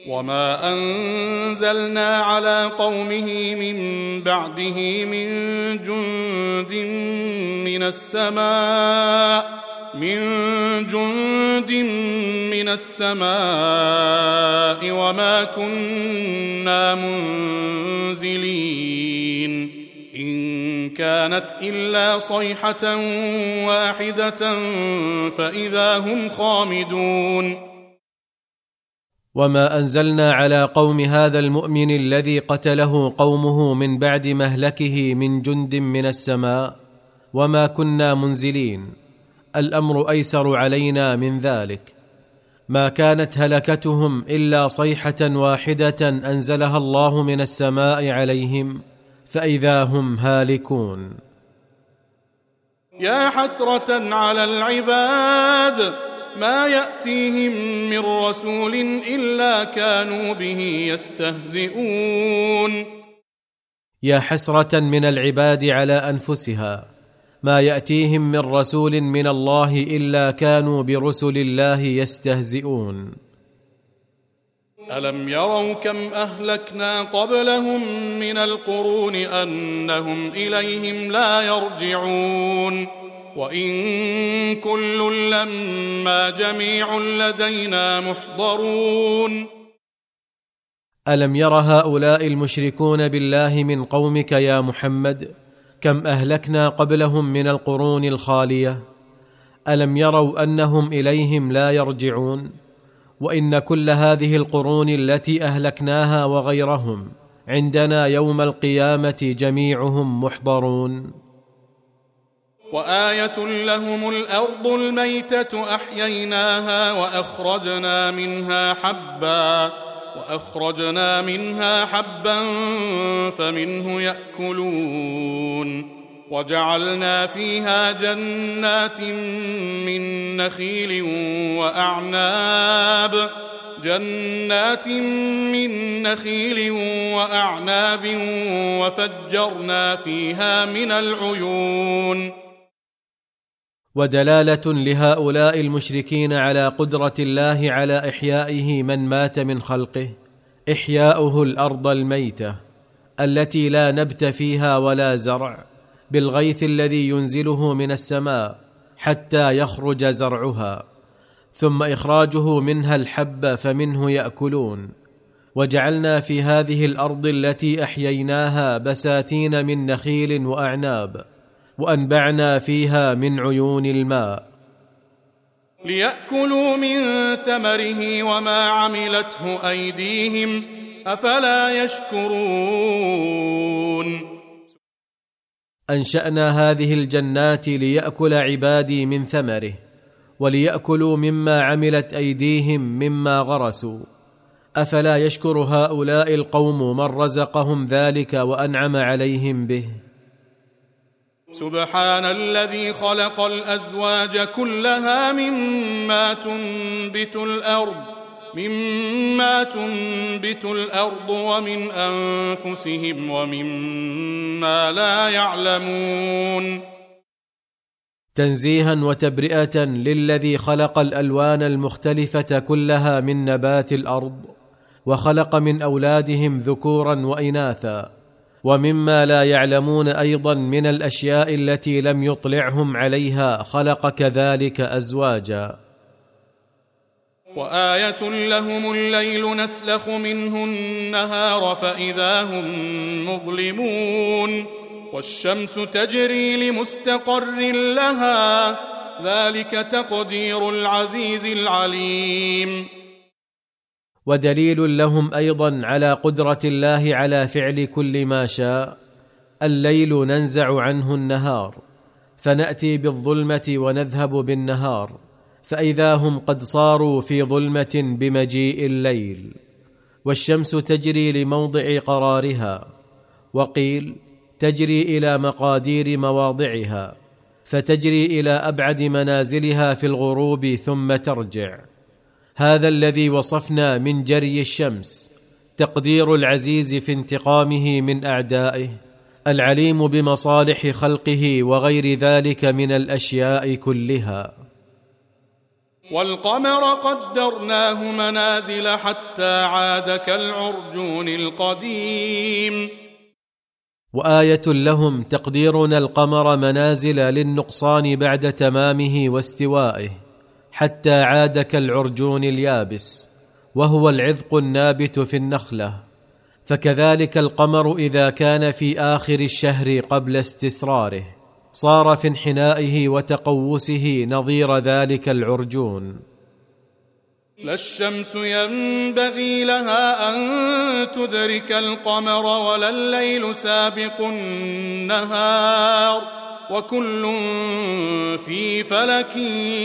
وما أنزلنا على قومه من بعده من جند من السماء وما كنا منزلين إن كانت إلا صيحة واحدة فإذا هم خامدون. وما أنزلنا على قوم هذا المؤمن الذي قتله قومه من بعد مهلكه من جند من السماء وما كنا منزلين، الأمر أيسر علينا من ذلك. ما كانت هلكتهم إلا صيحة واحدة أنزلها الله من السماء عليهم فإذا هم هالكون. يا حسرة على العباد ما يأتيهم من رسول إلا كانوا به يستهزئون. يا حسرة من العباد على أنفسها ما يأتيهم من رسول من الله إلا كانوا برسل الله يستهزئون. ألم يروا كم أهلكنا قبلهم من القرون أنهم إليهم لا يرجعون وإن كل لما جميع لدينا محضرون. ألم ير هؤلاء المشركون بالله من قومك يا محمد كم أهلكنا قبلهم من القرون الخالية؟ ألم يروا أنهم إليهم لا يرجعون؟ وإن كل هذه القرون التي أهلكناها وغيرهم عندنا يوم القيامة جميعهم محضرون. وآية لهم الأرض الميتة أحييناها وأخرجنا منها حبا فمنه يأكلون وجعلنا فيها جنات من نخيل وأعناب وفجرنا فيها من العيون. ودلالة لهؤلاء المشركين على قدرة الله على إحيائه من مات من خلقه إحياؤه الأرض الميتة التي لا نبت فيها ولا زرع بالغيث الذي ينزله من السماء حتى يخرج زرعها، ثم إخراجه منها الحب فمنه يأكلون. وجعلنا في هذه الأرض التي أحييناها بساتين من نخيل وأعناب وأنبعنا فيها من عيون الماء ليأكلوا من ثمره وما عملته أيديهم أفلا يشكرون. أنشأنا هذه الجنات ليأكل عبادي من ثمره وليأكلوا مما عملت أيديهم مما غرسوا، أفلا يشكر هؤلاء القوم من رزقهم ذلك وأنعم عليهم به؟ سبحان الذي خلق الأزواج كلها مما تنبت الأرض ومن أنفسهم ومما لا يعلمون. تنزيها وتبرئة للذي خلق الألوان المختلفة كلها من نبات الأرض وخلق من أولادهم ذكورا وإناثا، ومما لا يعلمون أيضا من الأشياء التي لم يطلعهم عليها خلق كذلك أزواجا. وآية لهم الليل نسلخ منه النهار فإذا هم مظلمون والشمس تجري لمستقر لها ذلك تقدير العزيز العليم. ودليل لهم أيضا على قدرة الله على فعل كل ما شاء، الليل ننزع عنه النهار فنأتي بالظلمة ونذهب بالنهار، فإذا هم قد صاروا في ظلمة بمجيء الليل. والشمس تجري لموضع قرارها، وقيل تجري إلى مقادير مواضعها، فتجري إلى أبعد منازلها في الغروب ثم ترجع. هذا الذي وصفنا من جري الشمس تقدير العزيز في انتقامه من أعدائه، العليم بمصالح خلقه وغير ذلك من الأشياء كلها. والقمر قدرناه منازل حتى عاد كالعرجون القديم. وآية لهم تقديرنا القمر منازل للنقصان بعد تمامه واستوائه حتى عاد كالعرجون اليابس، وهو العذق النابت في النخلة. فكذلك القمر إذا كان في آخر الشهر قبل استسراره صار في انحنائه وتقوسه نظير ذلك العرجون. لا الشمس ينبغي لها أن تدرك القمر ولا الليل سابق النهار وكل في فلك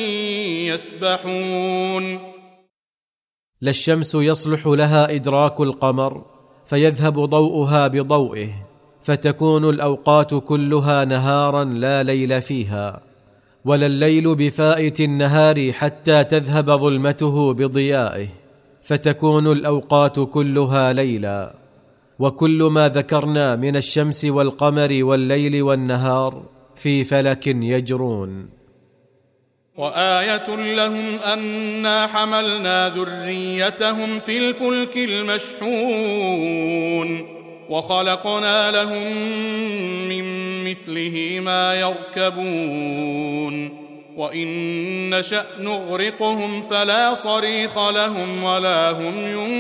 يسبحون. لا الشمس يصلح لها إدراك القمر فيذهب ضوءها بضوئه، فتكون الأوقات كلها نهارا لا ليل فيها، ولا الليل بفائت النهار حتى تذهب ظلمته بضيائه، فتكون الأوقات كلها ليلا. وكل ما ذكرنا من الشمس والقمر والليل والنهار في فلك يجرون. وآية لهم أنا حملنا ذريتهم في الفلك المشحون وخلقنا لهم من مثله ما يركبون وإن نشأ نغرقهم فلا صريخ لهم ولا هم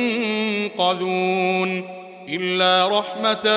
ينقذون إلا رحمة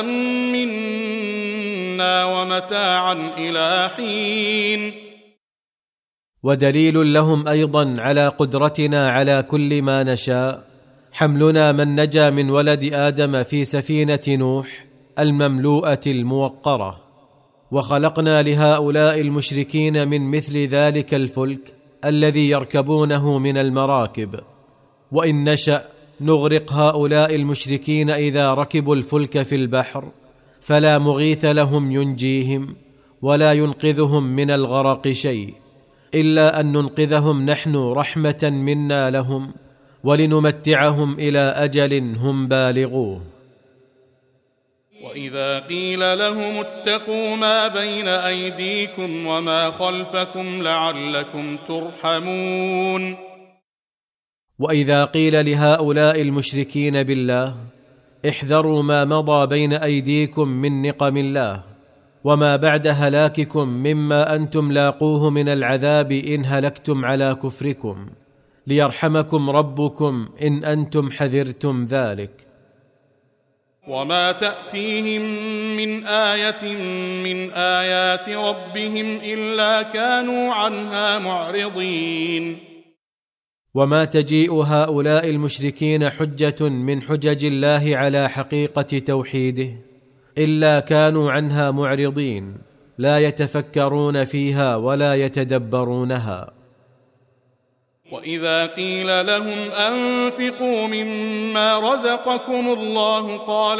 منا ومتاعا إلى حين. ودليل لهم أيضا على قدرتنا على كل ما نشاء حملنا من نجا من ولد آدم في سفينة نوح المملوءة الموقرة، وخلقنا لهؤلاء المشركين من مثل ذلك الفلك الذي يركبونه من المراكب. وإن نشأ نغرق هؤلاء المشركين إذا ركبوا الفلك في البحر، فلا مغيث لهم ينجيهم ولا ينقذهم من الغرق شيء، إلا أن ننقذهم نحن رحمة منا لهم ولنمتعهم إلى أجل هم بالغوه. وإذا قيل لهم اتقوا ما بين أيديكم وما خلفكم لعلكم ترحمون. وإذا قيل لهؤلاء المشركين بالله احذروا ما مضى بين أيديكم من نقم الله وما بعد هلاككم مما أنتم لاقوه من العذاب إن هلكتم على كفركم، ليرحمكم ربكم إن أنتم حذرتم ذلك. وما تأتيهم من آية من آيات ربهم إلا كانوا عنها معرضين. وما تجيء هؤلاء المشركين حجة من حجج الله على حقيقة توحيده إلا كانوا عنها معرضين، لا يتفكرون فيها ولا يتدبرونها. وإذا قيل لهم أنفقوا مما رزقكم الله قال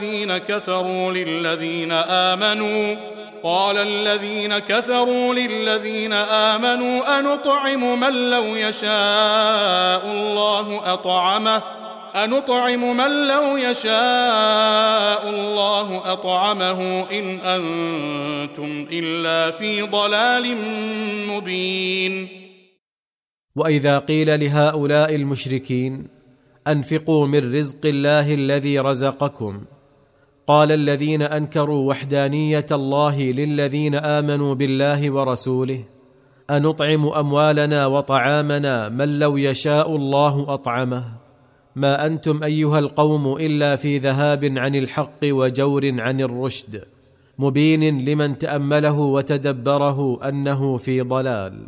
الذين كفروا للذين آمنوا أنطعم من لو يشاء الله أطعمه إن أنتم إلا في ضلال مبين. وإذا قيل لهؤلاء المشركين أنفقوا من رزق الله الذي رزقكم قال الذين أنكروا وحدانية الله للذين آمنوا بالله ورسوله أنطعم أموالنا وطعامنا من لو يشاء الله أطعمه، ما أنتم أيها القوم إلا في ذهاب عن الحق وجور عن الرشد، مبين لمن تأمله وتدبره أنه في ضلال.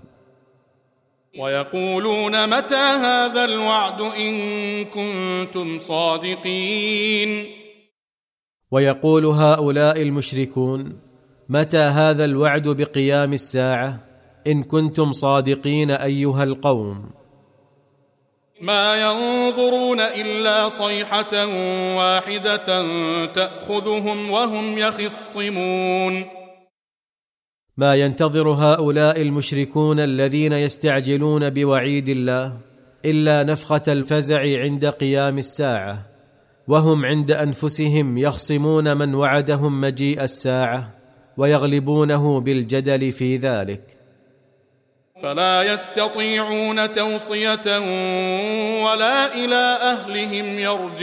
ويقولون متى هذا الوعد إن كنتم صادقين. ويقول هؤلاء المشركون متى هذا الوعد بقيام الساعة إن كنتم صادقين أيها القوم. ما ينظرون إلا صيحة واحدة تأخذهم وهم يخصمون. ما ينتظر هؤلاء المشركون الذين يستعجلون بوعيد الله إلا نفخة الفزع عند قيام الساعة، وهم عند أنفسهم يخصمون من وعدهم مجيء الساعة ويغلبونه بالجدل في ذلك. فلا يستطيعون توصية ولا إلى أهلهم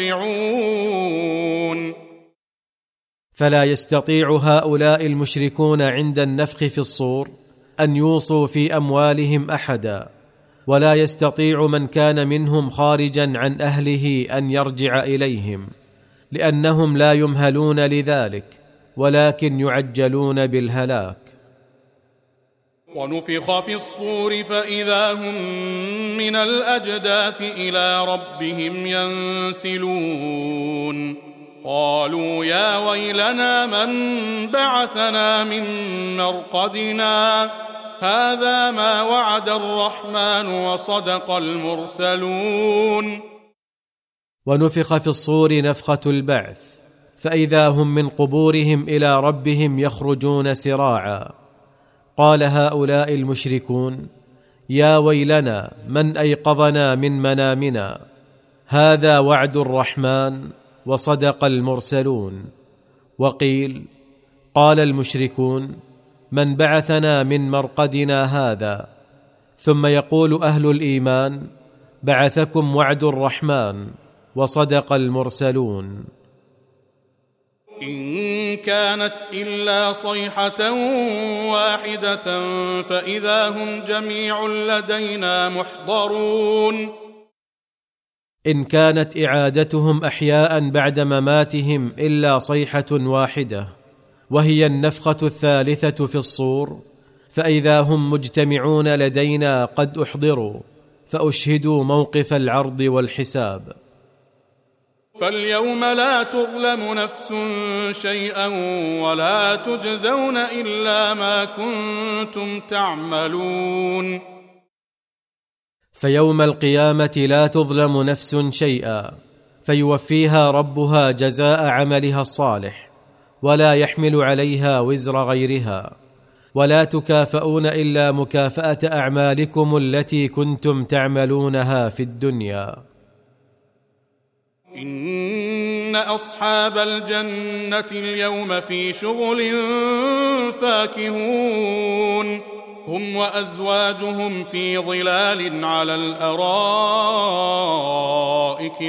يرجعون. فلا يستطيع هؤلاء المشركون عند النفخ في الصور أن يوصوا في أموالهم أحدا، ولا يستطيع من كان منهم خارجا عن أهله أن يرجع إليهم، لأنهم لا يمهلون لذلك ولكن يعجلون بالهلاك. ونفخ في الصور فإذا هم من الأجداث إلى ربهم ينسلون. قالوا يا ويلنا من بعثنا من مرقدنا هذا ما وعد الرحمن وصدق المرسلون. ونفخ في الصور نفخة البعث فإذا هم من قبورهم إلى ربهم يخرجون سراعا. قال هؤلاء المشركون يا ويلنا من أيقظنا من منامنا هذا وعد الرحمن وصدق المرسلون. وقيل قال المشركون من بعثنا من مرقدنا هذا، ثم يقول أهل الإيمان بعثكم وعد الرحمن وصدق المرسلون. إن كانت إلا صيحة واحدة فإذا هم جميع لدينا محضرون. إن كانت إعادتهم أحياء بعد مماتهم إلا صيحة واحدة وهي النفخة الثالثة في الصور فإذا هم مجتمعون لدينا قد أحضروا فأشهدوا موقف العرض والحساب. فاليوم لا تظلم نفس شيئا ولا تجزون إلا ما كنتم تعملون. فيوم القيامة لا تظلم نفس شيئا فيوفيها ربها جزاء عملها الصالح ولا يحمل عليها وزر غيرها، ولا تكافؤون إلا مكافأة أعمالكم التي كنتم تعملونها في الدنيا. إن أصحاب الجنة اليوم في شغل فاكهون هم وأزواجهم في ظلال على الأرائك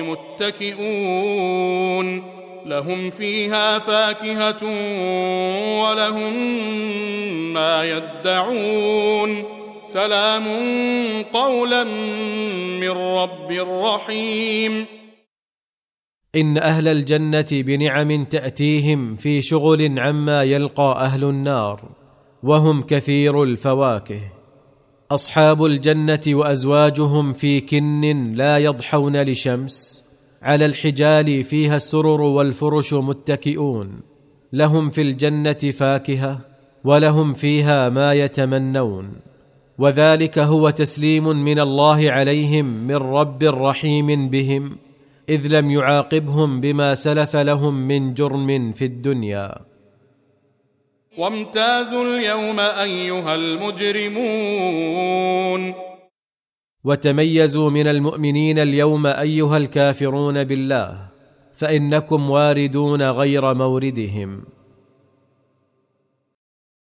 متكئون لهم فيها فاكهة ولهم ما يدعون سلام قولا من رب رحيم. إن أهل الجنة بنعم تأتيهم في شغل عما يلقى أهل النار وهم كثير الفواكه. أصحاب الجنة وأزواجهم في كن لا يضحون لشمس على الحجال فيها السرر والفرش متكئون لهم في الجنة فاكهة ولهم فيها ما يتمنون، وذلك هو تسليم من الله عليهم من رب رحيم بهم إذ لم يعاقبهم بما سلف لهم من جرم في الدنيا. وامتازوا اليوم أيها المجرمون. وتميزوا من المؤمنين اليوم أيها الكافرون بالله فإنكم واردون غير موردهم.